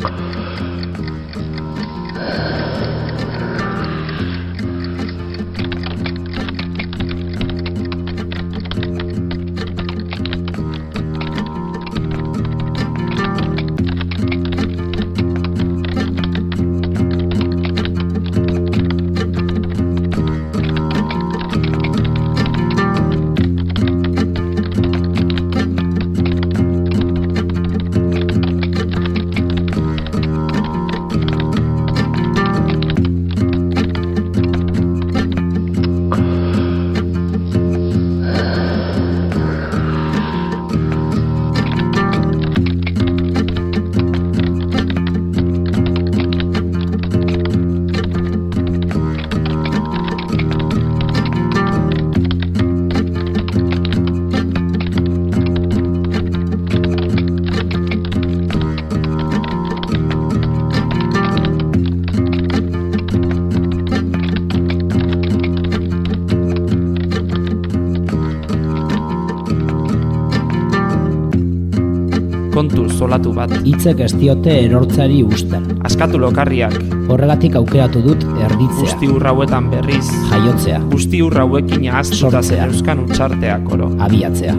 kontu zolatu bat. Hitzek ez diote erortzari usten. Askatu lokarriak. Horregatik aukeratu dut erditzea. Guzti hauetan berriz. Jaiotzea. Guzti hauekin ahaztuta zeneuzkan untxarteak oro. Abiatzea.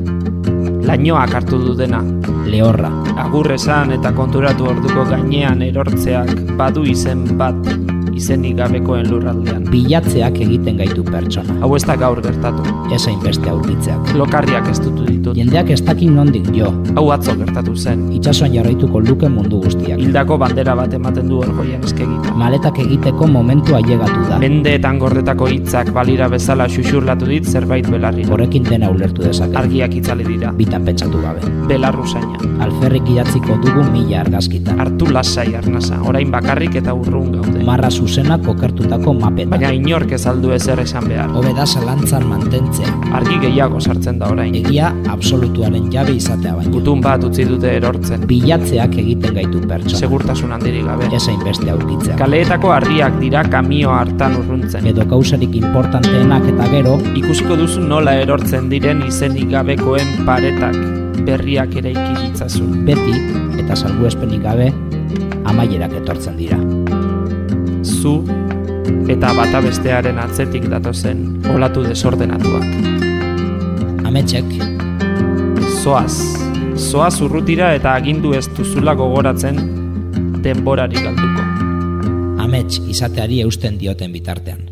Lainoak hartu du dena. Lehorra. Agur esan eta konturatu orduko gainean erortzeak badu izen bat. Izenik gabekoen lurraldean. Bilatzeak egiten gaitu pertsona. Hau ez da gaur gertatu. Esain beste aurkitzeak. Lokarriak ez dutu ditut. Jendeak ez dakin nondik jo. Hau atzo gertatu zen. Itsasoan jarraituko luke mundu guztiak. Hildako bandera bat ematen du orgoian eskegita. Maletak egiteko momentua ailegatu da. Mendeetan gordetako hitzak balira bezala xuxurlatu dit zerbait belarrira. Horrekin dena ulertu dezake. Argiak itzali dira. Bitan pentsatu gabe. Belarruzaina. Alferrik idatziko dugu 1000 argazkitan. Hartu lasai arnasa, orain bakarrik eta urrun gaude. Marra zuzena kokertutako mapetan. Baina inork ez aldu ezer esan behar. Hobe da zalantzan mantentzea. Argi gehiago sartzen da orain. Egia absolutuaren jabe izatea baino. Gutun bat utzi dute erortzen. Bilatzeak egiten gaitu pertsona. Segurtasun handirik gabe. Esain beste aurkitzea. Kaleetako harriak dira kamio hartan urruntzen. Edo kausarik importanteenak eta gero. Ikusiko duzu nola erortzen diren izenik gabekoen paretak. Berriak eraiki ditzazun. Beti, eta salbuespenik gabe, amaierak etortzen dira. Zu eta bata bestearen atzetik datozen olatu desordenatuak. Ametsek. Zoaz urrutira eta agindu ez duzula gogoratzen denborari galduko. Amets izateari eusten dioten bitartean.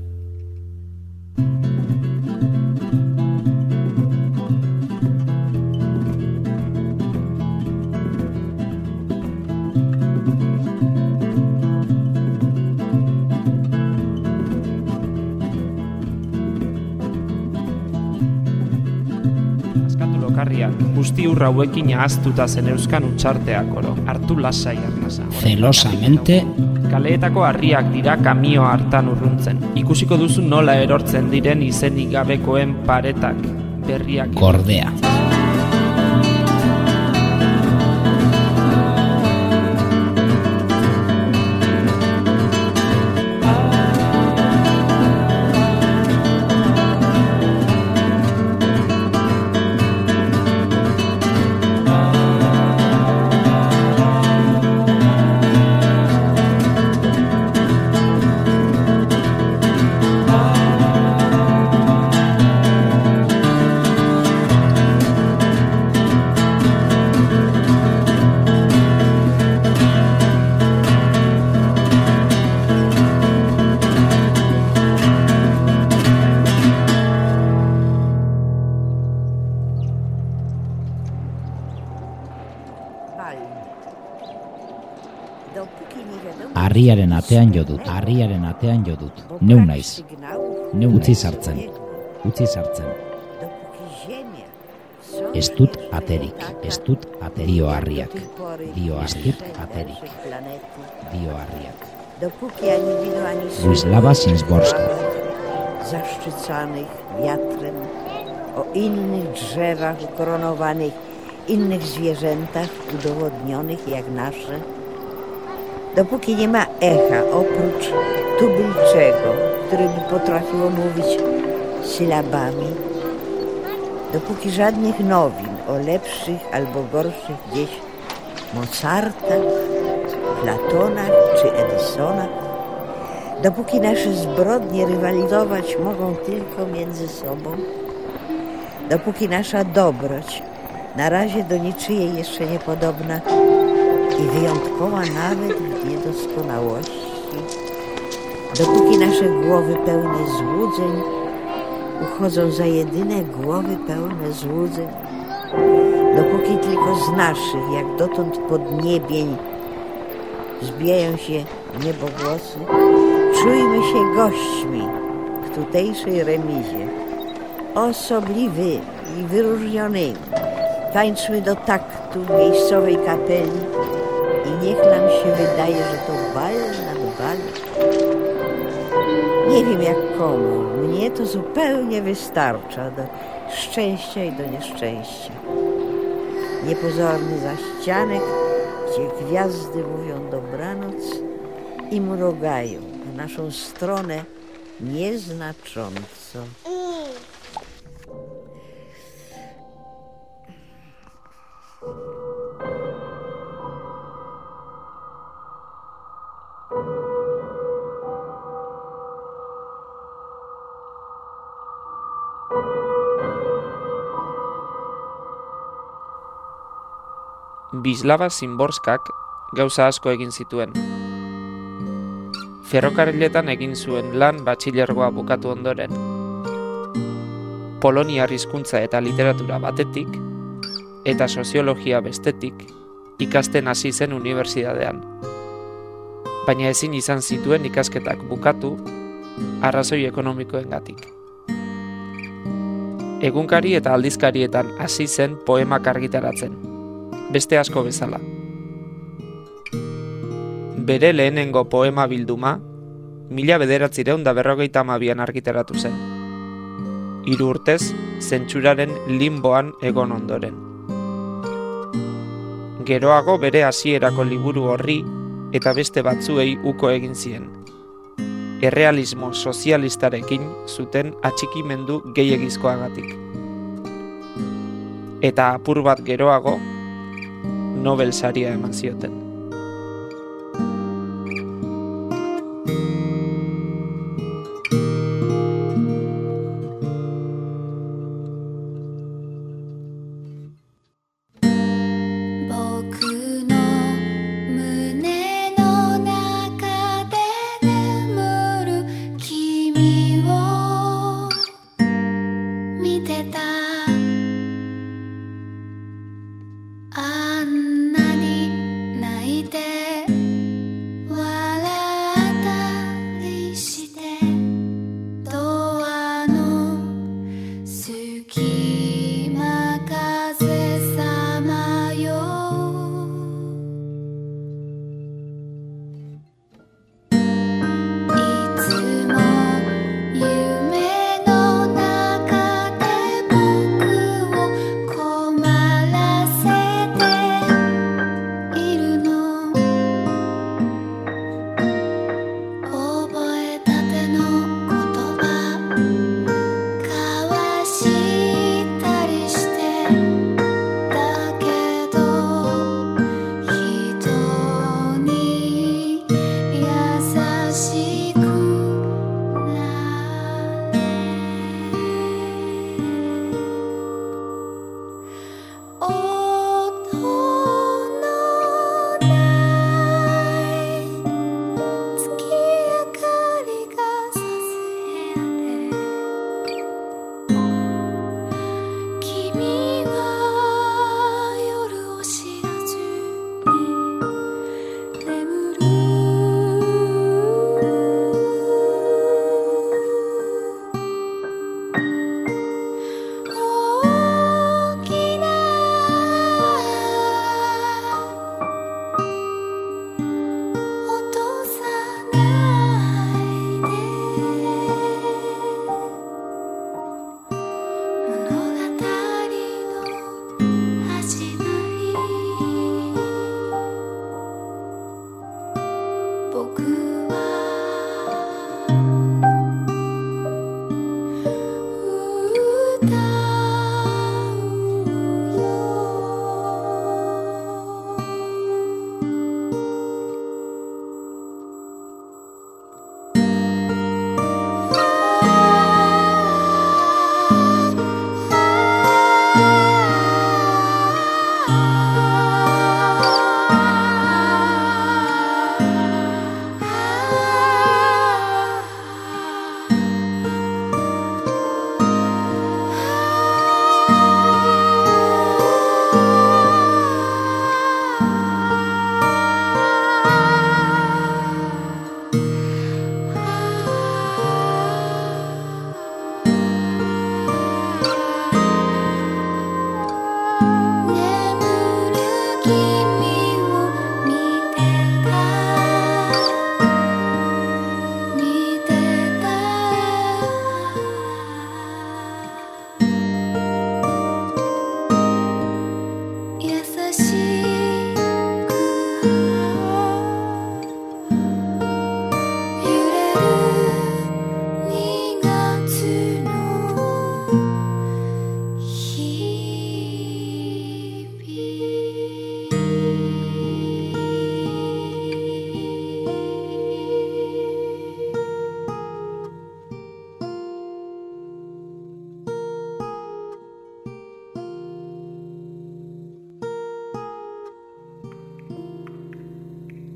Guzti hauekin ahaztuta zeneuzkan untxarteak oro. Hartu lasai arnasa. Zelosamente. Kaleetako harriak dira kamio hartan urruntzen. Ikusiko duzu nola erortzen diren izenik gabekoen paretak. Berriak. Gordea. Harriaren atean jo dut. Neu naiz. Neu utzi sartzen. Ez dut aterik. Dio harriak. Wisława Szymborska. Zaszczycanych wiatrem, o innych drzewach ukoronowanych, innych zwierzętach udowodnionych jak nasze. Dopóki nie ma echa oprócz tubylczego, które by potrafiło mówić sylabami, dopóki żadnych nowin o lepszych albo gorszych gdzieś Mozartach, Platonach czy Edisonach, dopóki nasze zbrodnie rywalizować mogą tylko między sobą, dopóki nasza dobroć na razie do niczyjej jeszcze niepodobna i wyjątkowa nawet w niedoskonałości, dopóki nasze głowy pełne złudzeń uchodzą za jedyne głowy pełne złudzeń, dopóki tylko z naszych, jak dotąd podniebień, zbijają się niebogłosy, czujmy się gośćmi w tutejszej remizie, osobliwy i wyróżnionymi. Tańczmy do taktu miejscowej kapeli i niech nam się wydaje, że to bal nad balem. Nie wiem jak komu, mnie to zupełnie wystarcza do szczęścia i do nieszczęścia. Niepozorny zaścianek, gdzie gwiazdy mówią dobranoc i mrugają w naszą stronę nieznacząco. Wisława Szymborskak gauza asko egin zituen. Ferrokarriletan egin zuen lan batxilergoa bukatu ondoren. Poloniar hizkuntza eta literatura batetik, eta soziologia bestetik, ikasten hasi zen unibertsitatean. Baina ezin izan zituen ikasketak bukatu, arrazoi ekonomikoengatik. Egunkari eta aldizkarietan hasi zen poemak argitaratzen, beste asko bezala. Bere lehenengo poema bilduma, 1952an argitaratu zen. 3 urtez, zentsuraren limboan egon ondoren. Geroago bere hasierako liburu horri eta beste batzuei uko egin zien. Errealismo sozialistarekin zuten atxikimendu gehiegizkoagatik. Eta apur bat geroago, Nobel saria eman zioten.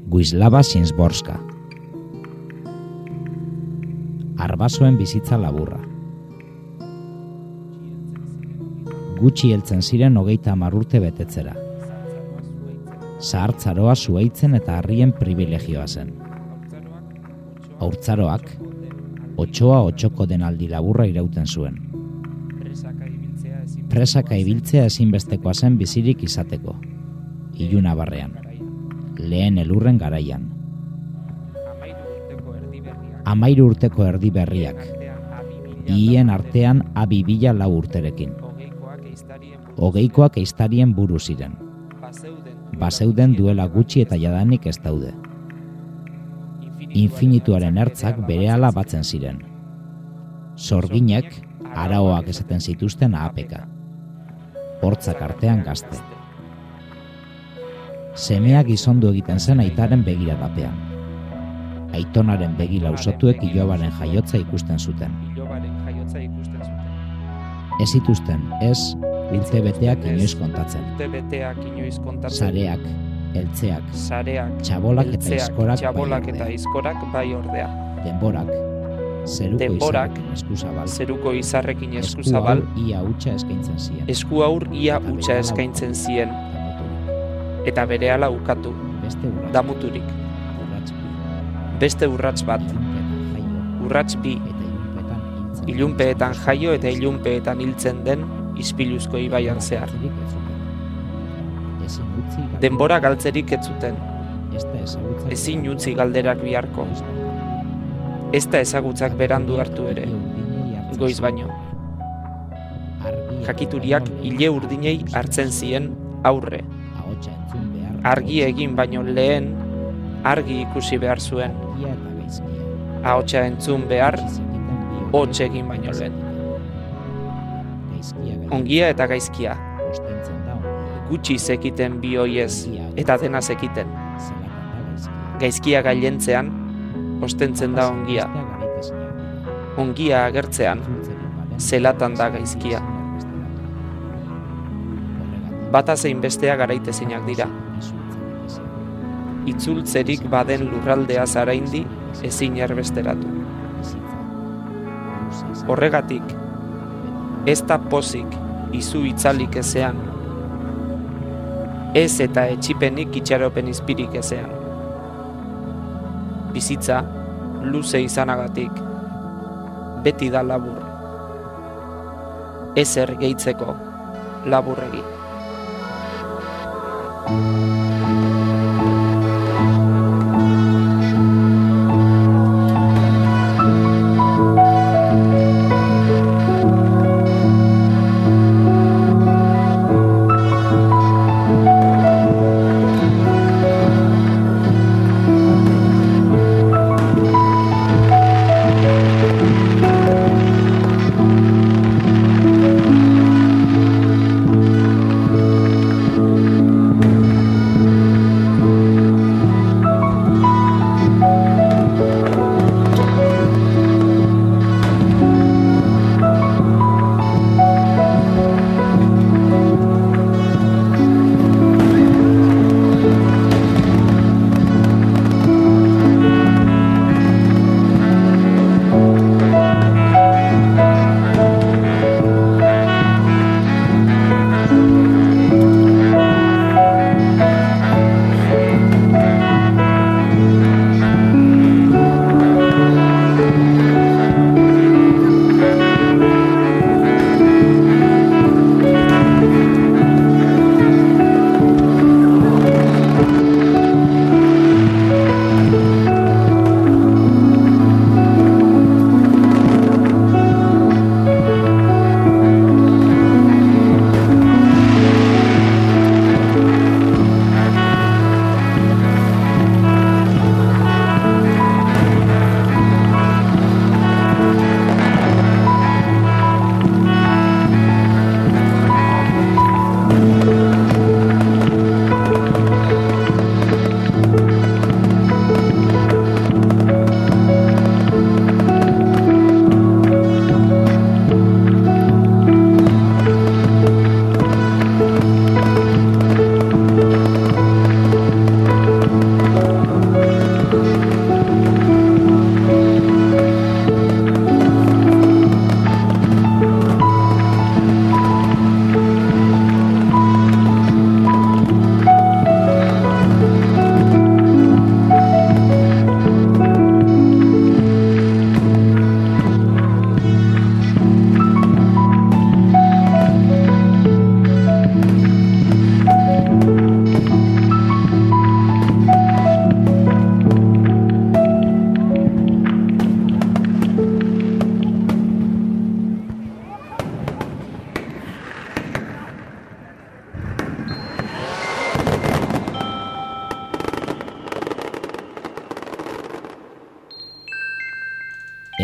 Guislava Sinsborska. Arbasoen bizitza laburra. Gutxi heltzen ziren 30 urte betetzera. Zahartzaroa zuhaitzen eta harrien privilegioa zen. Haurtzaroak, otsoa otxoko denaldi laburra irauten zuen. Presaka ibiltzea ezinbestekoa zen bizirik izateko. Iluna barrean. Lehen elurren garaian. 13 urteko erdi berriak. Ihien artean abi 2004 urterekin. 20koak eistarien buru ziren. Bazeuden duela gutxi eta jadanik ez daude. Infinituaren ertzak berehala batzen ziren. Sorginek araoak esaten zituzten ahapeka. Hortzak artean gazte. Semea gizondu egiten zen aitaren begiradapean. Aitonaren begi lausotuek ilobaren jaiotza ikusten zuten. Ez zituzten, ez urtebeteak inoiz kontatzen. Sareak, eltzeak, txabolak eta izkorak bai ordea. Denborak, zeruko izarrekin eskuzabal, esku aur ia hutsa eskaintzen zien. Eta berehala ukatu, damuturik. Beste urrats bat, urrats bi, ilunpeetan jaio eta ilunpeetan hiltzen den ispiluzko ibaian zehar. Denbora galtzerik ez zuten, ezin utzi galderak biharko. Ez da ezagutzak berandu hartu ere, goiz baino. Jakituriak hile urdinei hartzen zien aurre. Argi egin baino lehen, argi ikusi behar zuen. Ahotsa entzun behar, hots egin baino lehen. Ongia eta gaizkia. Gutxi zekiten bi hoiez eta dena zekiten. Gaizkia gailentzean, ostentzen da ongia. Ongia agertzean, zelatan da gaizkia. Bata zein bestea garaitezinak dira. Itzultzerik baden lurraldea zaraindi ezin erbesteratu. Horregatik, ez da pozik izu itzalik ezean, ez eta etxipenik itxaropen izpirik ezean. Bizitza, luze izanagatik, beti da labur. Ezer gehitzeko laburregi.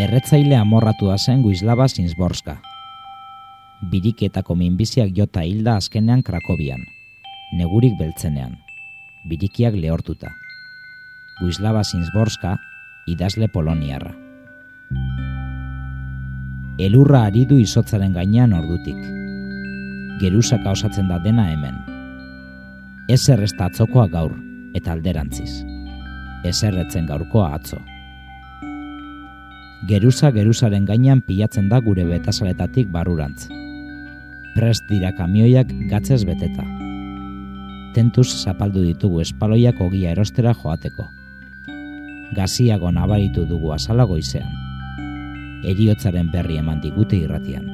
Erretzaile amorratua zen Guislava Szymborska. Biriketako minbiziak jota hilda azkenean Krakobian, negurik beltzenean, birikiak lehortuta. Guislava Szymborska, idazle poloniarra. Elurra ari du izotzaren gainean ordutik. Geruzaka osatzen da dena hemen. Ezer ez da atzokoa gaur, eta alderantziz. Ezer etzen gaurkoa atzo. Geruzaren gainean pilatzen da gure betazaletatik barrurantz. Prest dira kamioiak gatzez beteta. Tentuz zapaldu ditugu espaloiak ogia erostera joateko. Gaziago nabaritu dugu azala goizean. Heriotzaren berri eman digute irratian.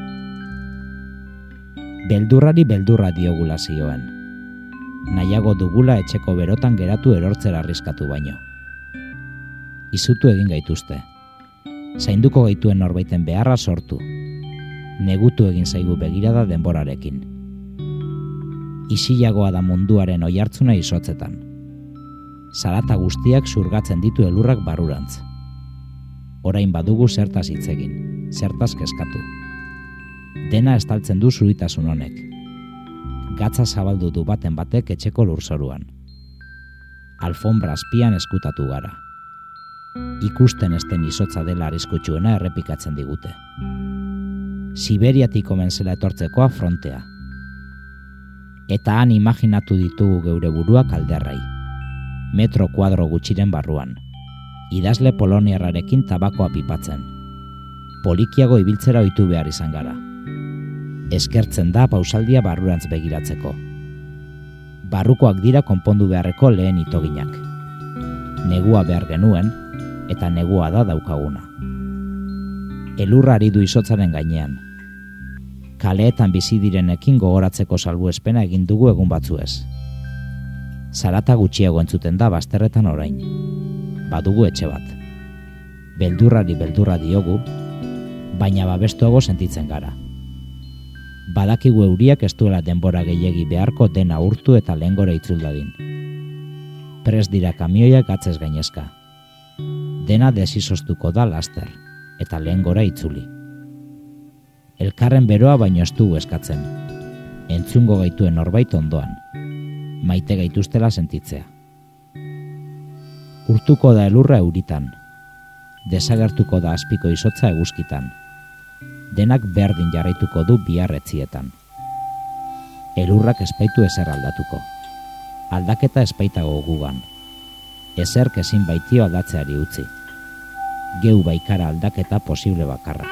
Beldurrari beldurra diogula zioen. Nahiago dugula etxeko berotan geratu erortzera arriskatu baino. Izutu egin gaituzte. Zainduko gaituen norbaiten beharra sortu. Negutu egin zaigu begirada denborarekin. Isilagoa da munduaren oihartzuna izotzetan. Zarata guztiak zurgatzen ditu elurrak barrurantz. Orain badugu zertaz hitz egin, zertaz kezkatu. Dena estaltzen du zuritasun honek. Gatza zabaldu du baten batek etxeko lurzoruan. Alfombra azpian eskutatu gara. Ikusten esten izotza dela arriskutsuena errepikatzen digute. Siberiatik omen zela etortzekoa frontea. Eta han imaginatu ditugu geure buruak alderrai. Metro kuadro gutxiren barruan. Idazle poloniarrarekin tabakoa pipatzen. Polikiago ibiltzera ohitu behar izan gara. Eskertzen da pausaldia barrurantz begiratzeko. Barrukoak dira konpondu beharreko lehen itoginak. Negua behar genuen, eta negua da daukaguna. Elurra ari du izotzaren gainean. Kaleetan bizi direnekin gogoratzeko salbuespena egin dugu egun batzuez. Zarata gutxiago entzuten da bazterretan orain. Badugu etxe bat. Beldurrari beldurra diogu, baina babestuago sentitzen gara. Badakigu euriak ez duela denbora gehiegi beharko dena urtu eta lehengora itzul dadin. Prest dira kamioiak gatzez gainezka. Dena desizoztuko da laster, eta lehengora itzuli. Elkarren beroa baino ez dugu eskatzen. Entzungo gaituen norbait ondoan. Maite gaituztela sentitzea. Urtuko da elurra euritan. Desagertuko da azpiko izotza eguzkitan. Denak berdin jarraituko du biharretzietan. Elurrak espaitu ezer aldatuko. Aldaketa espaitago gugan. Ezerk ezin baitio aldatzeari utzi. Geu baikara aldaketa posible bakarra.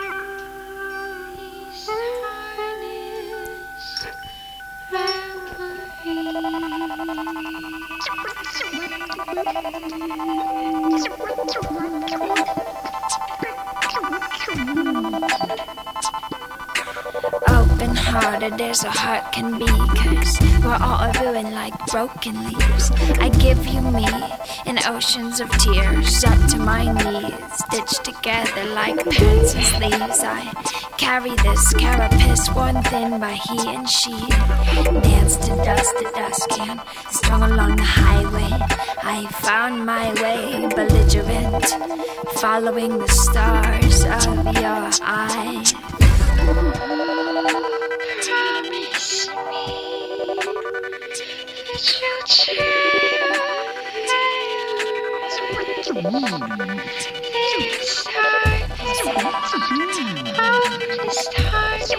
Open-hearted as a heart can be, 'cause we're all ruined like broken leaves. I give you me in oceans of tears up to my knees, stitched together like pants and sleeves. I carry this carapace worn thin by he and she, dance to dusk and strung along the highway. I found my way, belligerent, following the stars of your eyes. Promise me that you'll chill this heart, this heart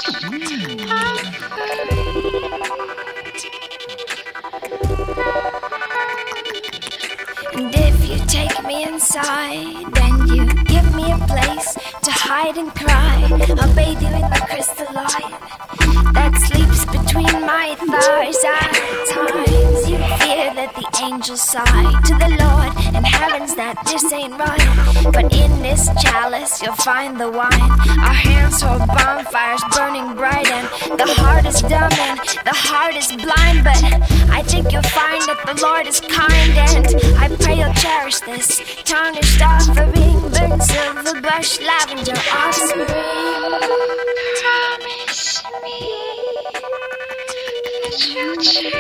and if you take me inside, then you give me a place to hide and cry. I'll bathe you in the crystalline that sleeps between my thighs. At times you fear that the angels sigh to the Lord in heavens that this ain't right, but in this chalice you'll find the wine. Our hands hold bonfires burning bright, and the heart is dumb and the heart is blind, but I think you'll find that the Lord is kind, and I pray you'll cherish this tarnished offering, burnt silver brush, lavender offspring. Promise me that you'll chill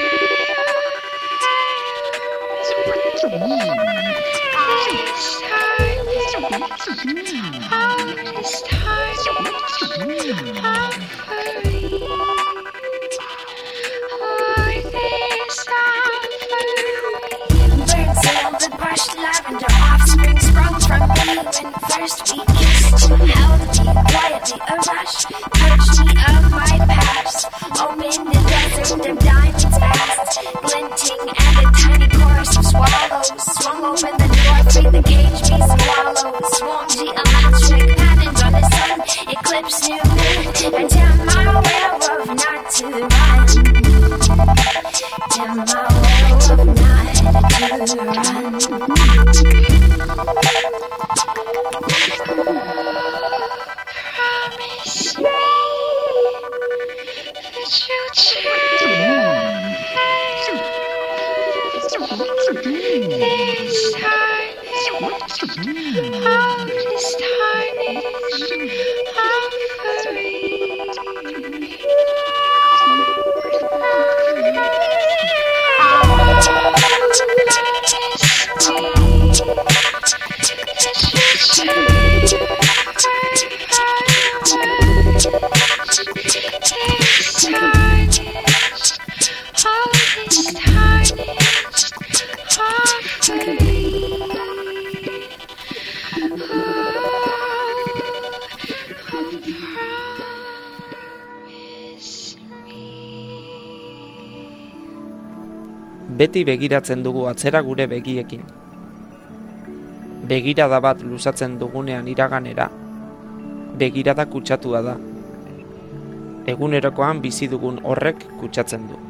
this heart. Beti begiratzen dugu atzera gure begiekin. Begirada bat luzatzen dugunean iraganera, begirada kutsatua da. Egunerokoan bizi dugun horrek kutsatzen du.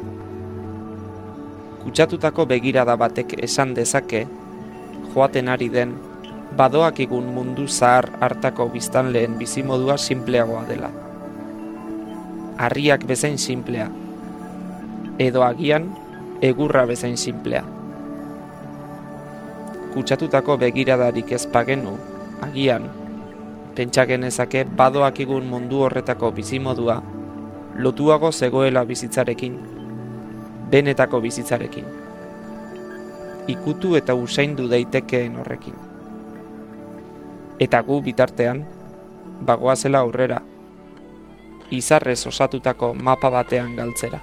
Kutsatutako begirada batek esan dezake, joaten ari den, badoakigun mundu zahar hartako biztanleen bizimodua sinpleagoa dela. Harriak bezain sinplea, edo agian, egurra bezain sinplea. Kutsatutako begiradarik ez bagenu, agian, pentsa genezake badoakigun mundu horretako bizimodua lotuago zegoela bizitzarekin, benetako bizitzarekin. Ikutu eta usaindu daitekeen horrekin. Eta gu bitartean, bagoazela aurrera, izarrez osatutako mapa batean galtzera.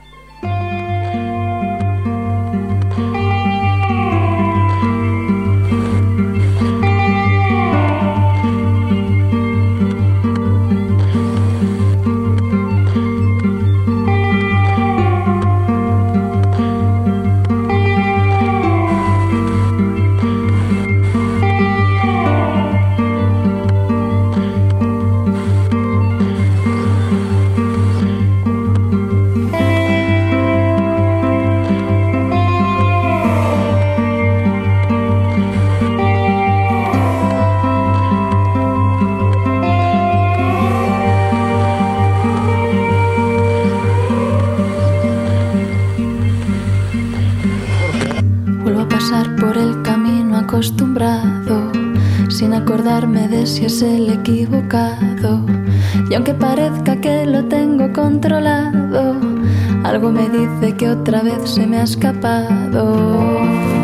Acostumbrado, sin acordarme de si es el equivocado, y aunque parezca que lo tengo controlado, algo me dice que otra vez se me ha escapado.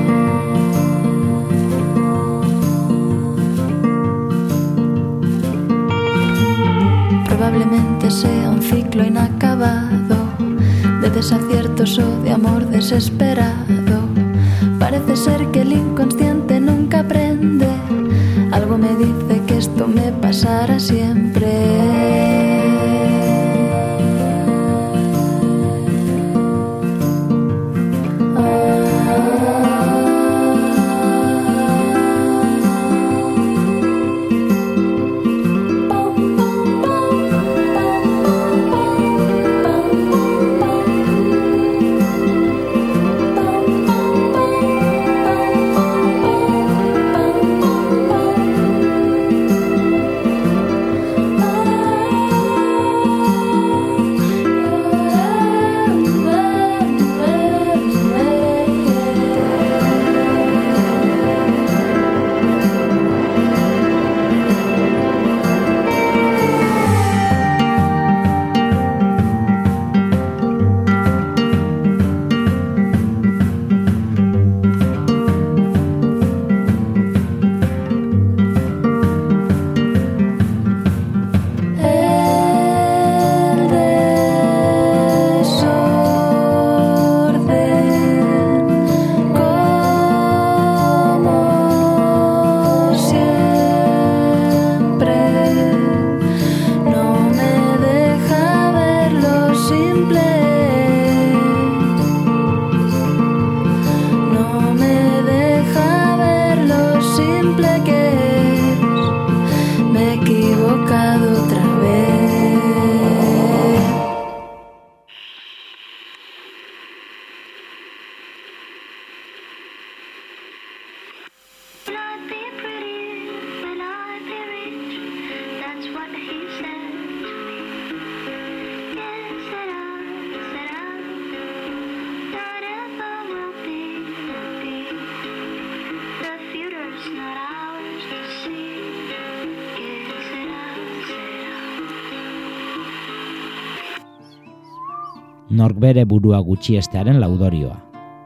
Probablemente sea un ciclo inacabado de desaciertos o de amor desesperado. Parece ser que el inconsciente nunca aprende. Algo me dice que esto me pasará siempre. nork bere burua gutxiestearen laudorioa.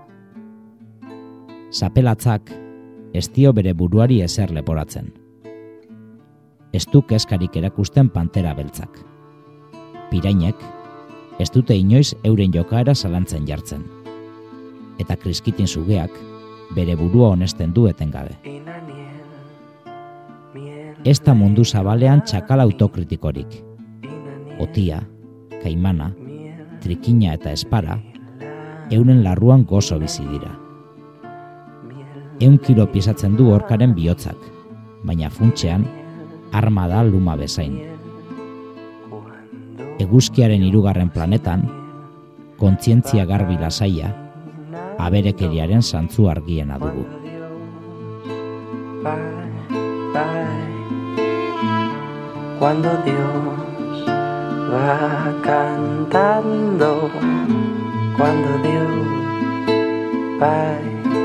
Zapelatzak ez dio bere buruari ezer leporatzen. Ez du kezkarik erakusten pantera beltzak. Pirainek ez dute inoiz euren jokaera zalantzen jartzen. Eta kriskitin sugeak bere burua honesten du etengabe. Ez da mundu zabalean txakal autokritikorik. Otia, kaimana, trikina eta espara, euren larruan gozo bizi dira. 100 kilo pisatzen du orkaren bihotzak, baina funtsean arma da luma bezain. Eguzkiaren 3. planetan, kontzientzia garbi lasaia, aberekeriaren zantzu argiena dugu. Cuando Dios va cantando, cuando Dios va,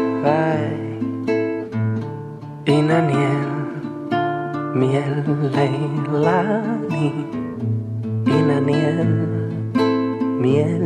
Inaniel, miel leilani, Inaniel, miel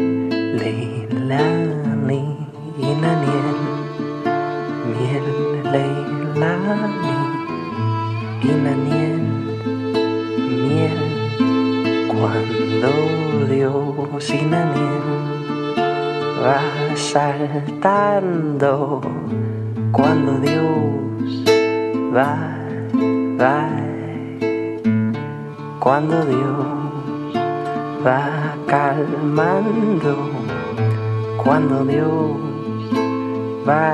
leilani, Inaniel, miel leilani, Inaniel, miel. Cuando Dios Inaniel va saltando, cuando Dios va, cuando Dios va calmando, cuando Dios va,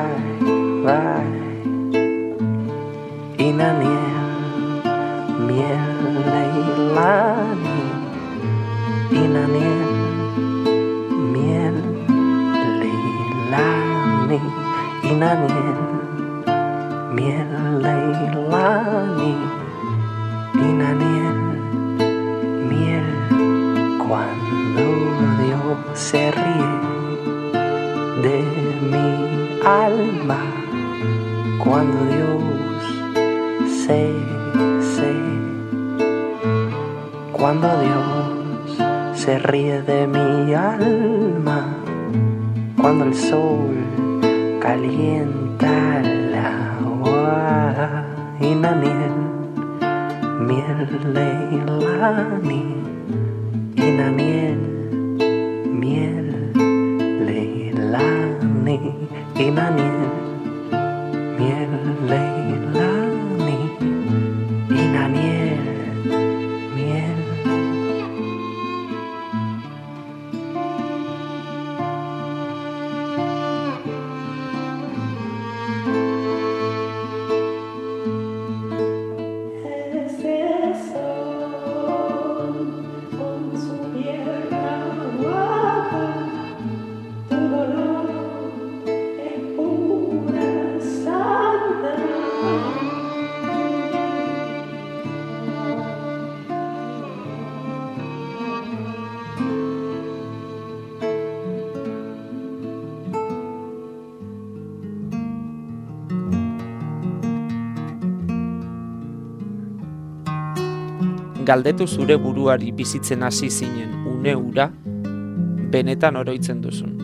Inaniel, miel leilani, Inaniel, miel leilani, Inaniel, miel leilani, Inaniel, miel. Cuando Dios se ríe de mi alma, cuando Dios se, cuando Dios se ríe de mi alma, cuando el sol calienta el agua, Inaniel, miel leilani, Inaniel, miel leilani, Inaniel, miel leilani, Inaniel, miel. Galdetu zure buruari bizitzen hasi zinen une hura, benetan oroitzen duzun.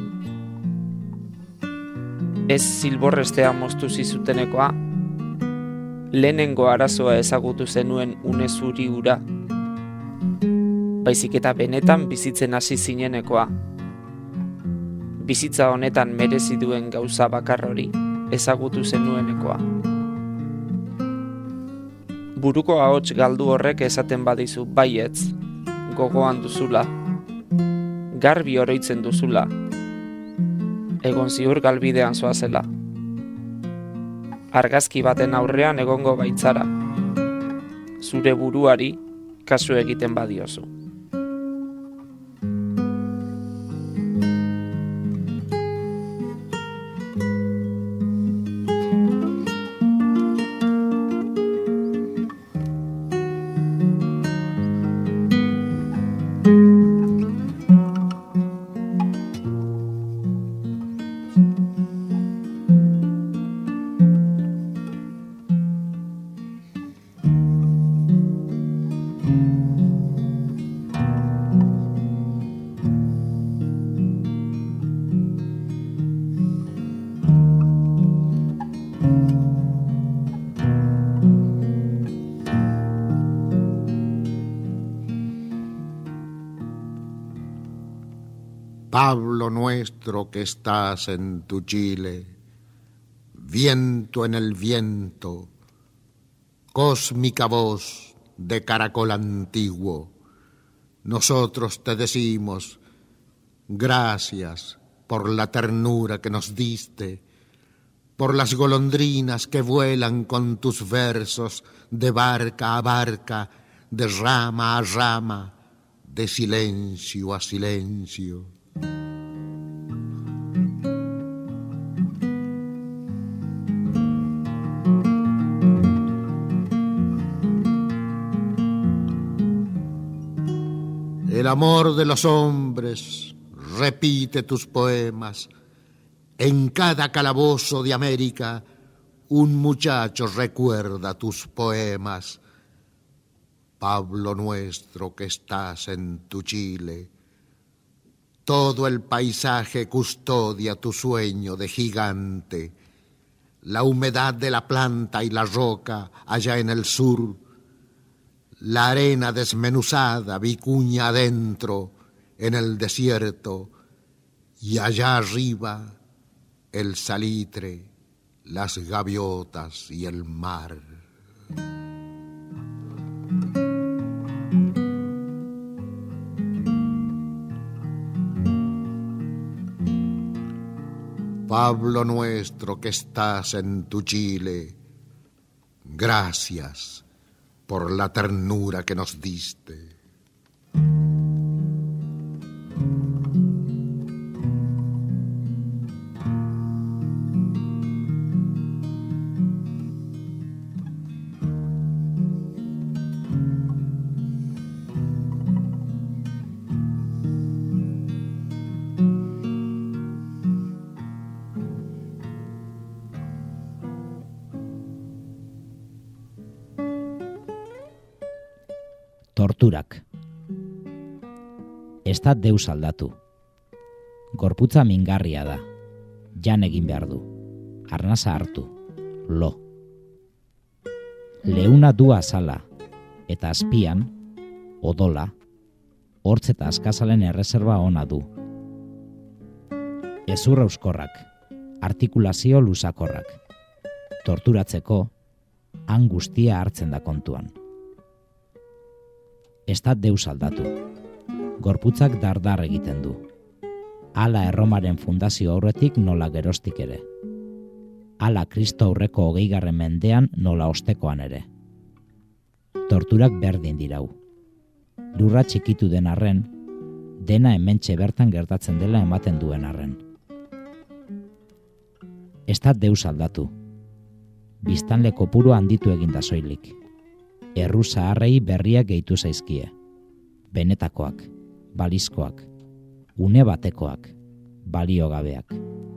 Ez zilborrestea moztu zizutenekoa, lehenengo arazoa ezagutu zenuen une zuri hura, baizik eta benetan bizitzen hasi zinenekoa. Bizitza honetan merezi duen gauza bakar hori ezagutu zenuenekoa. Buruko ahots galdu horrek esaten badizu baietz, gogoan duzula, garbi oroitzen duzula, egon ziur galbidean zoazela. Argazki baten aurrean egongo baitzara, zure buruari kasu egiten badiozu. Pablo nuestro que estás en tu Chile, viento en el viento, cósmica voz de caracol antiguo, nosotros te decimos gracias por la ternura que nos diste, por las golondrinas que vuelan con tus versos de barca a barca, de rama a rama, de silencio a silencio. El amor de los hombres repite tus poemas. En cada calabozo de América un muchacho recuerda tus poemas. Pablo nuestro que estás en tu Chile, todo el paisaje custodia tu sueño de gigante. La humedad de la planta y la roca allá en el sur, la arena desmenuzada, vicuña adentro en el desierto, y allá arriba el salitre, las gaviotas y el mar. Pablo nuestro que estás en tu Chile, gracias por la ternura que nos diste. Torturak. Ez da deus aldatu. Gorputza mingarria da. Jan egin behar du. Arnasa hartu. Lo. Leuna du azala. Eta azpian, odola, hortz eta askazalen erreserba ona du. Ezurra euskorrak. Artikulazio luzakorrak. Torturatzeko, han guztia hartzen da kontuan. Ez da deus aldatu. Gorputzak dardar egiten du. Hala Erromaren fundazio aurretik nola geroztik ere. Hala Kristo aurreko 20. mendean nola ostekoan ere. Torturak berdin dirau. Lurra txikitu den arren, dena hementxe bertan gertatzen dela ematen duen arren. Ez da deus aldatu. Biztanle kopuru handitu eginda soilik. Erru zaharrei berriak gehitu zaizkie. Benetakoak, balizkoak, une batekoak, baliogabeak.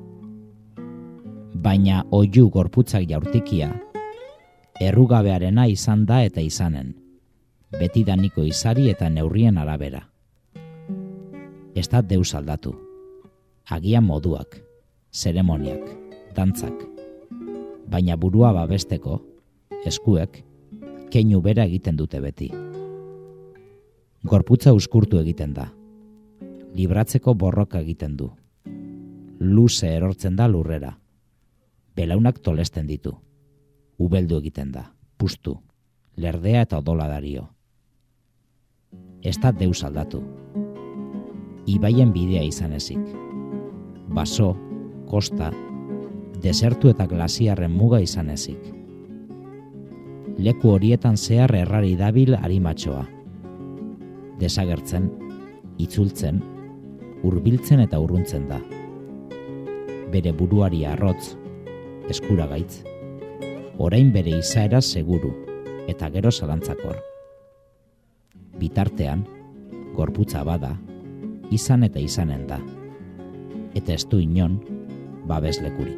Baina oihu gorputzak jaurtikia, errugabearena izan da eta izanen, betidaniko izari eta neurrien arabera. Ez da deus aldatu. Agian moduak, zeremoniak, dantzak. Baina burua babesteko, eskuek, keinu bera egiten dute beti. Gorputza uskurtu egiten da. Libratzeko borroka egiten du. Luze erortzen da lurrera. Belaunak tolesten ditu. Ubeldu egiten da. Pustu. Lerdea eta odola dario. Ez da deus aldatu. Ibaien bidea izan ezik. Baso, kosta, desertu eta glasiarren muga izan ezik. Leku horietan zehar errari dabil arimatxoa. Desagertzen, itzultzen, hurbiltzen eta urruntzen da. Bere buruari arrotz, eskuragaitz, orain bere izaera seguru eta gero zalantzakor. Bitartean, gorputza bada, izan eta izanen da. Eta ez du inon, babeslekurik.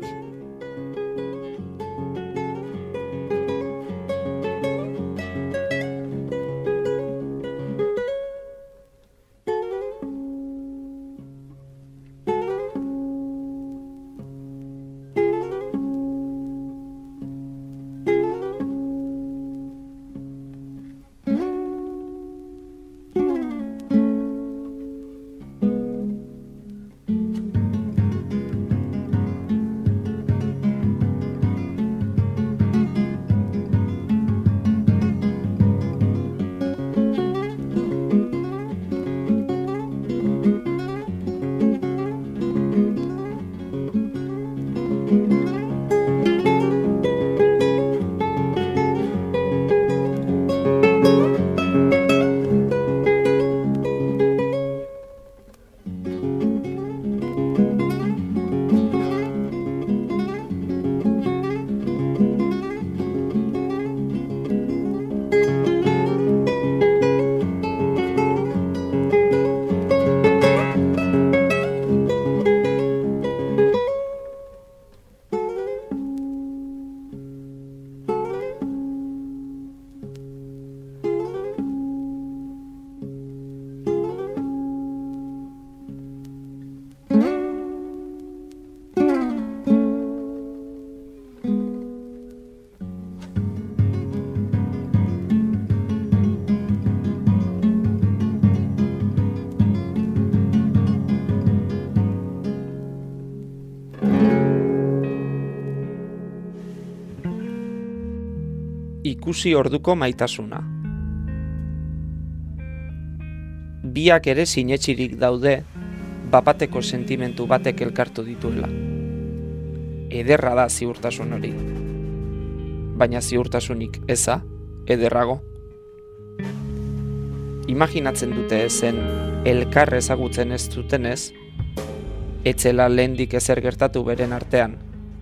ikusi orduko maitasuna. Biak ere sinetxirik daude bapateko sentimentu batek elkartu dituela. Ederra da ziurtasun hori. Baina ziurtasunik eza, ederrago. Imaginatzen dute ezen elkar ezagutzen ez zutenez, etzela lehendik ezer gertatu beren artean.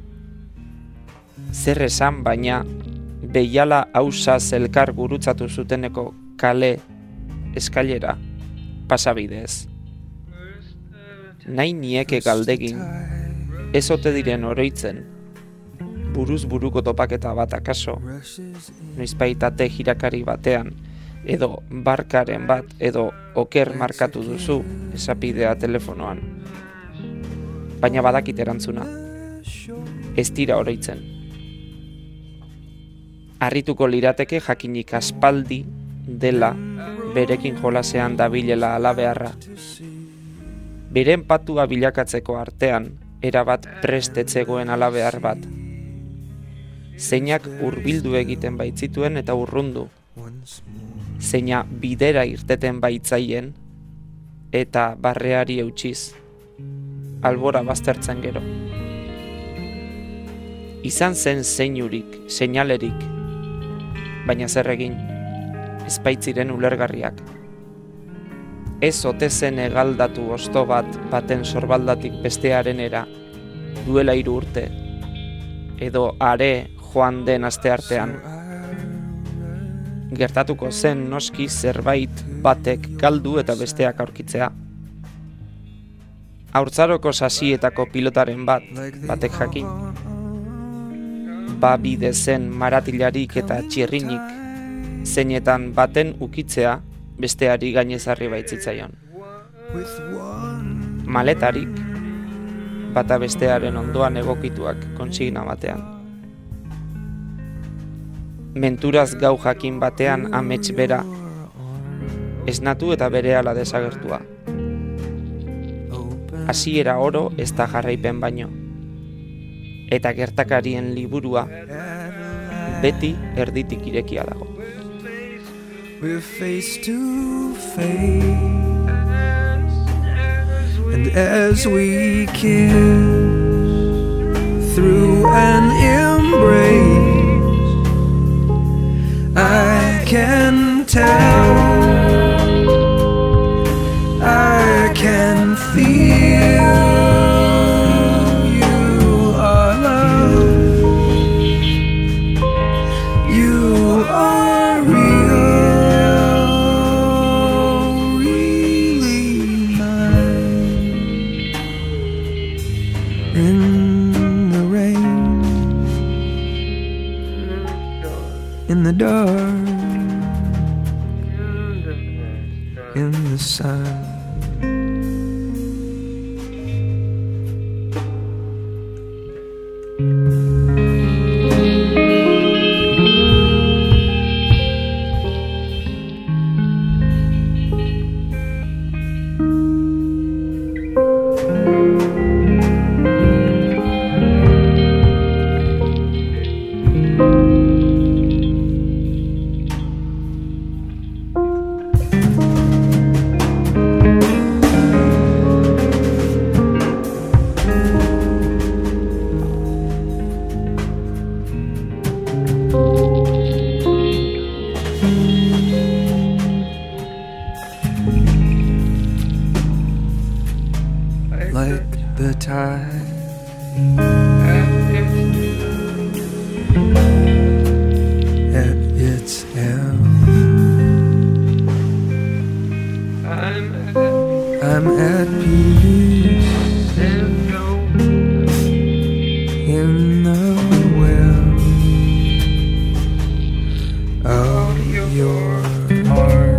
Zer esan baina, behiala hausaz elkar gurutzatu zuteneko kale, eskailera, pasabidez. Nahi nieke galdegin, ez ote diren oroitzen, buruz buruko topaketa bat akaso, noizbaitate jirakari batean, edo barkaren bat, edo oker markatu duzu esapidea telefonoan. Baina badakit erantzuna, ez dira oroitzen. Harrituko lirateke jakinik aspaldi dela berekin jolasean dabilela alabeharra. Beren patua bilakatzeko artean, erabat prestetzegoen alabehar bat. Zeinak hurbildu egiten baitzituen eta urrundu. Zeina bidera irteten baitzaien eta barreari eutsiz. Albora baztertzen gero. Izan zen zeinurik, seinalerik, baina zer egin, ez baitziren ulergarriak. Ez ote zen egaldatu osto baten sorbaldatik bestearenera, duela 3 urte, edo are joan den asteartean. Gertatuko zen noski zerbait batek galdu eta besteak aurkitzea. Haurtzaroko sasietako pilotaren batek jakin. Bide zen maratilarik eta txirrinik, zeinetan baten ukitzea besteari gainezarri baitzitzaion. Maletarik, bata bestearen ondoan egokituak kontsigna batean. Menturaz gau jakin batean amets bera, esnatu eta berehala desagertua. Hasiera oro ez da jarraipen baino. Eta gertakarien liburua beti erditik irekia dago. We're face to face, and as we kiss through an embrace, I can tell, I can feel. Dark in the sun. I'm at peace in the well of your heart.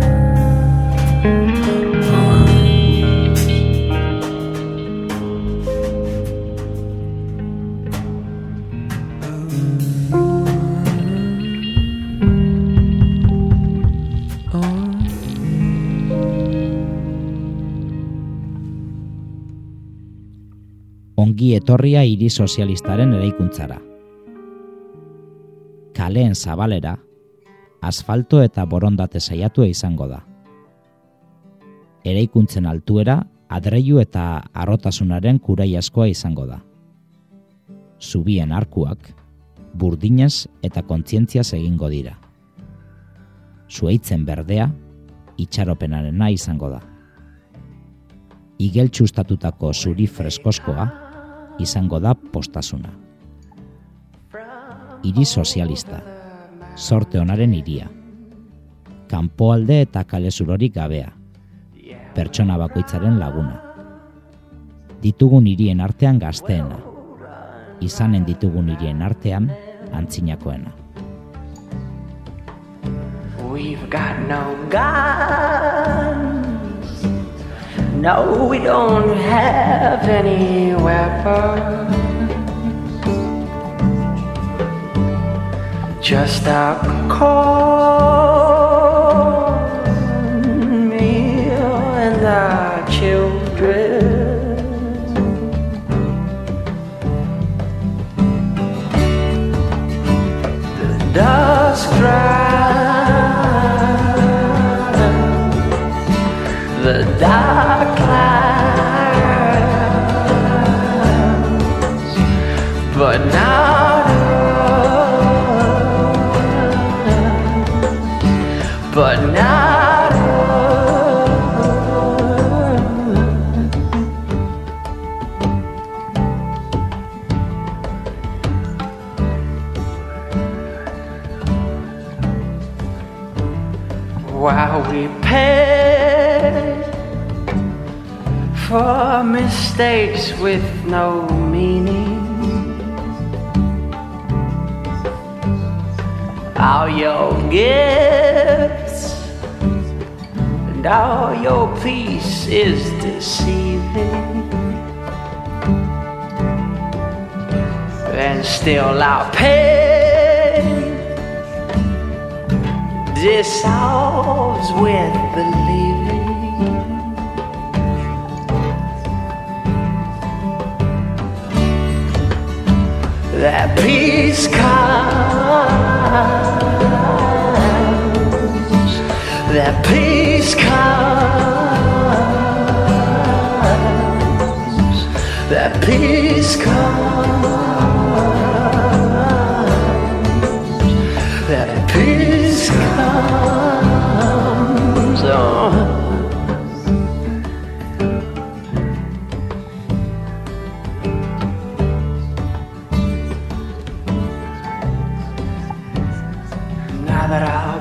Ongi etorria hiri sozialistaren eraikuntzara. Kaleen zabalera asfalto eta borondate saiatua izango da. Eraikuntzen altuera, adreilu eta harrotasunaren kuraiazkoa izango da. Zubien arkuak, burdinez eta kontzientziaz egingo dira. Zuhaitzen berdea, itxaropenarena izango da. Igeltsustatutako zuri freskoskoa izango da postasuna. Hiri sozialista, zorte onaren hiria. Kanpoalde eta kale zulorik gabea, pertsona bakoitzaren laguna. Ditugun hirien artean gazteena, izanen ditugun hirien artean antzinakoena. We've got no guns, no, we don't have any weapons, just a cornmeal and our children. The dust cries, the dark clouds, but not us, but not us. While we pay for mistakes with no meaning, all your gifts and all your peace is deceiving, and still our pain dissolves with believing. That peace comes, that peace comes, that peace comes, that peace comes on. Now that our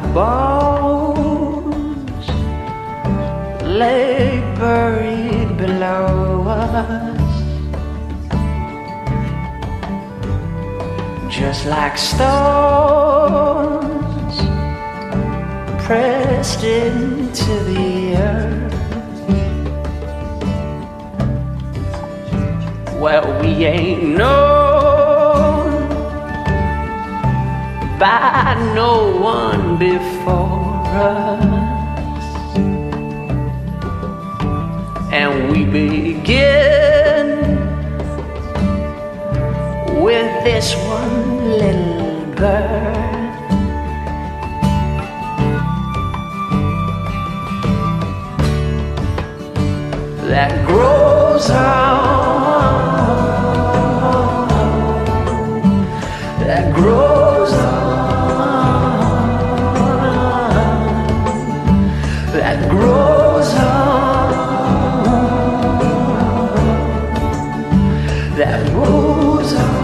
bones lay buried below us, just like stones pressed into the earth, well, we ain't known by no one before us, and we begin with this one little bird. That grows on, that grows on, that grows on, that grows on.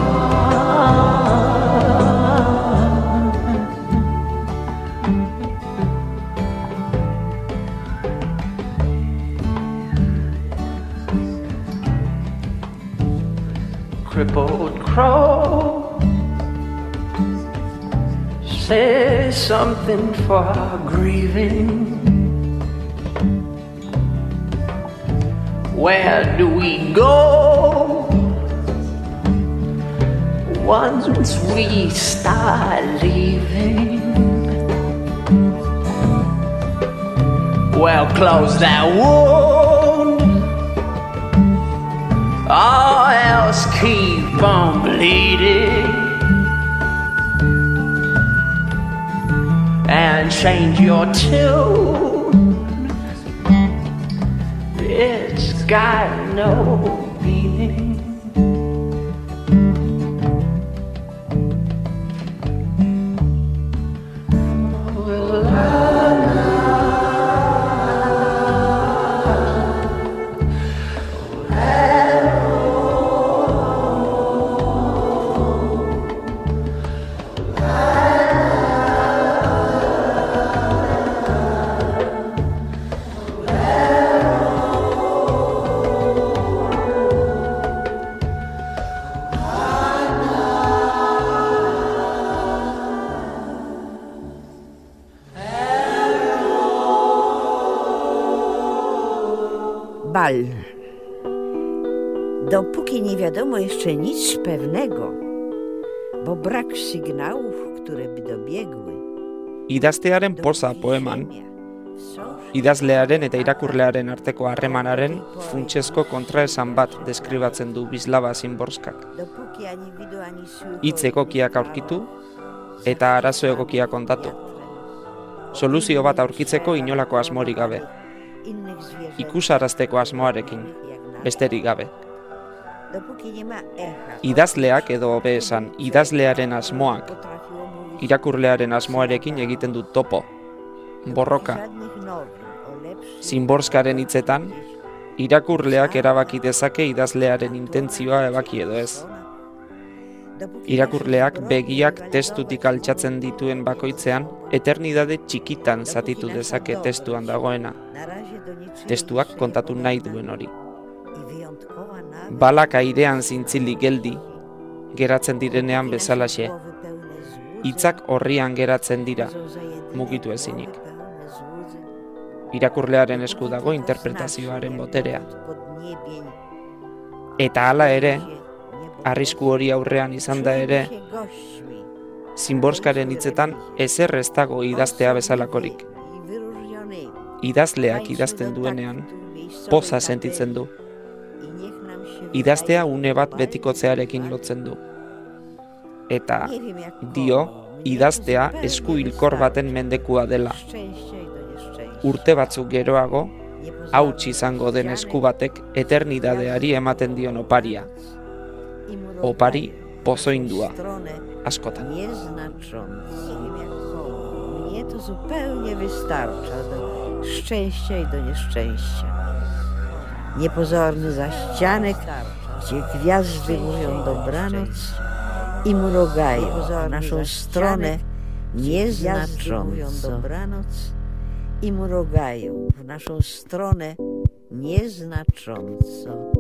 Crippled crow, say something for our grieving. Where do we go once we start leaving? Well, close that wound, or else keep on bleeding. And change your tune. It's got no meaning. Bal. Dopóki nie wiadomo jeszcze nic pewnego, bo brak sygnałów, które by dobiegły. Idaztearen poza poeman, idazlearen eta irakurlearen arteko harremanaren funtsezko kontraesan bat deskribatzen du Wisława Szymborskak. Hitz egokiak aurkitu eta arazo egokiak kontatu. Soluzio bat aurkitzeko inolako asmorik gabe. Ikusarazteko asmoarekin, besterik gabe. Idazleak edo hobe esan, idazlearen asmoak, irakurlearen asmoarekin egiten du topo, borroka. Szymborskaren hitzetan, irakurleak erabaki dezake idazlearen intentzioa ebaki edo ez. Irakurleak begiak testutik altxatzen dituen bakoitzean, eternidade txikitan zatitu dezake testuan dagoena. Testuak kontatu nahi duen hori. Balak airean zintzilik geldi, geratzen direnean bezalaxe. Hitzak horrian geratzen dira, mugitu ezinik. Irakurlearen esku dago interpretazioaren boterea. Eta hala ere, arrisku hori aurrean izan da ere, Szymborskaren hitzetan ezer ez dago idaztea bezalakorik. Idazleak idazten duenean, poza sentitzen du. Idaztea une bat betikotzearekin lotzen du. Eta dio, idaztea esku hilkor baten mendekua dela. Urte batzuk geroago, hauts izango den esku batek eternidadeari ematen dion oparia. Opari pozoindua, askotan. Mnie to zupełnie wystarcza do szczęścia i do nieszczęścia. Niepozorny zaścianek, gdzie gwiazdy mówią dobranoc i mrugają w naszą stronę nieznacząco. I mrugają w naszą stronę nieznacząco.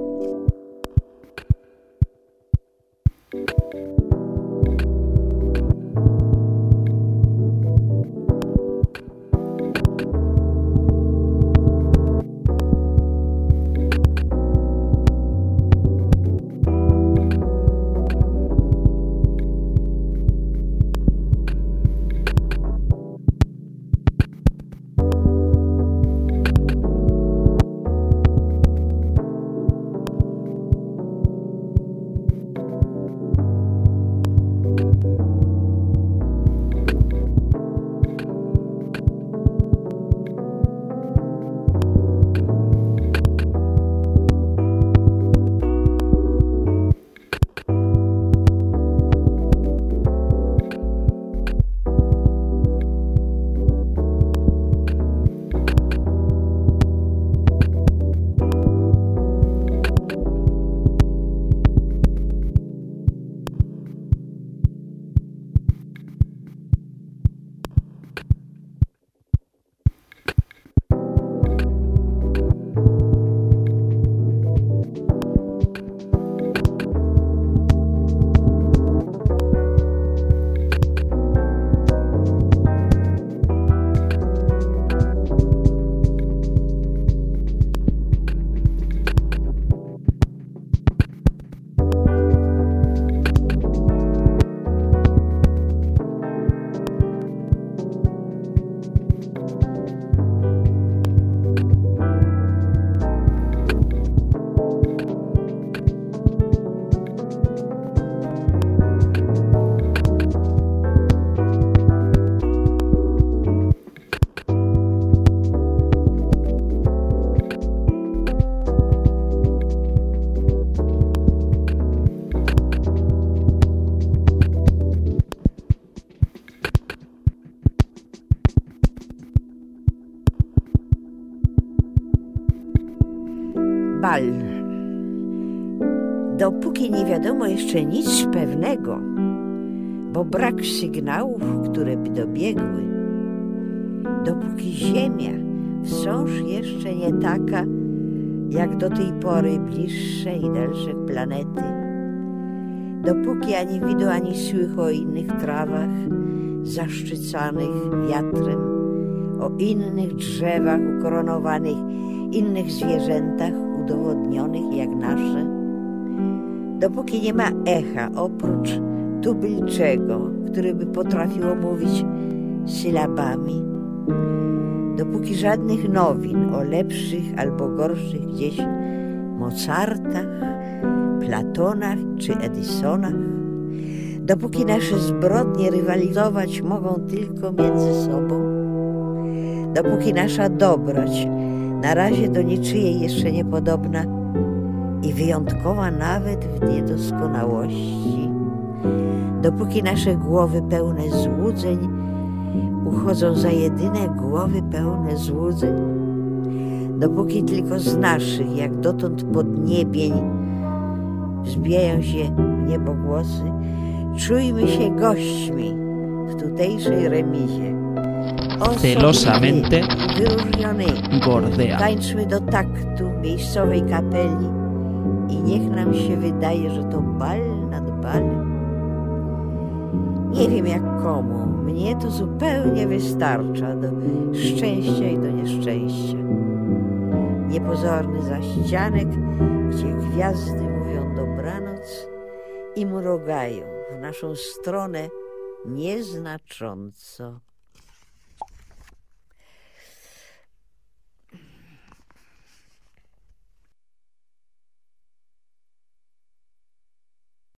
bal. Dopóki nie wiadomo jeszcze nic pewnego, bo brak sygnałów, które by dobiegły, dopóki Ziemia wciąż jeszcze nie taka, jak do tej pory bliższe i dalsze planety, dopóki ani widu, ani słychu o innych trawach zaszczycanych wiatrem, o innych drzewach ukoronowanych, innych zwierzętach udowodnionych jak nasze, dopóki nie ma echa oprócz tubylczego, który by potrafiło mówić sylabami, dopóki żadnych nowin o lepszych albo gorszych gdzieś Mozartach, Platonach czy Edisonach, dopóki nasze zbrodnie rywalizować mogą tylko między sobą, dopóki nasza dobroć na razie do niczyjej jeszcze niepodobna i wyjątkowa nawet w niedoskonałości, dopóki nasze głowy pełne złudzeń uchodzą za jedyne głowy pełne złudzeń, dopóki tylko z naszych, jak dotąd podniebień, wzbijają się w niebo głosy, czujmy się gośćmi w tutejszej remizie. Celosamente wyróżnionymi. Gordea. Tańczmy do taktu miejscowej kapeli i niech nam się wydaje, że to bal nad balem. Nie wiem jak komu, mnie to zupełnie wystarcza do szczęścia i do nieszczęścia. Niepozorny zaścianek, gdzie gwiazdy mówią dobranoc i mrugają w naszą stronę nieznacząco.